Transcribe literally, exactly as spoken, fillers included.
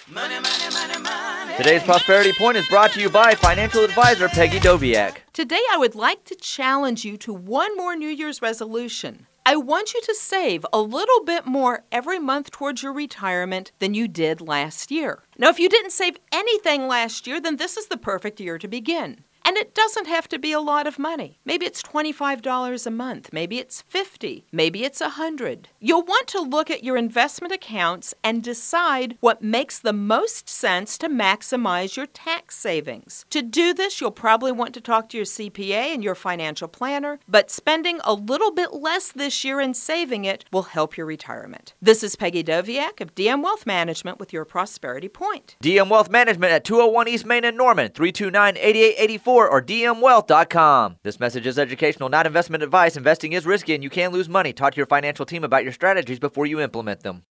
Money, money, money, money. Today's Prosperity Point is brought to you by financial advisor Peggy Doviak. Today I would like to challenge you to one more New Year's resolution. I want you to save a little bit more every month towards your retirement than you did last year. Now, if you didn't save anything last year, then this is the perfect year to begin. And it doesn't have to be a lot of money. Maybe it's twenty-five dollars a month. Maybe it's fifty dollars. Maybe it's one hundred dollars. You'll want to look at your investment accounts and decide what makes the most sense to maximize your tax savings. To do this, you'll probably want to talk to your C P A and your financial planner, but spending a little bit less this year and saving it will help your retirement. This is Peggy Doviak of D M Wealth Management with your Prosperity Point. D M Wealth Management at two oh one East Main in Norman, three two nine, eight eight eight four or d m wealth dot com. This message is educational, not investment advice. Investing is risky and you can lose money. Talk to your financial team about your strategies before you implement them.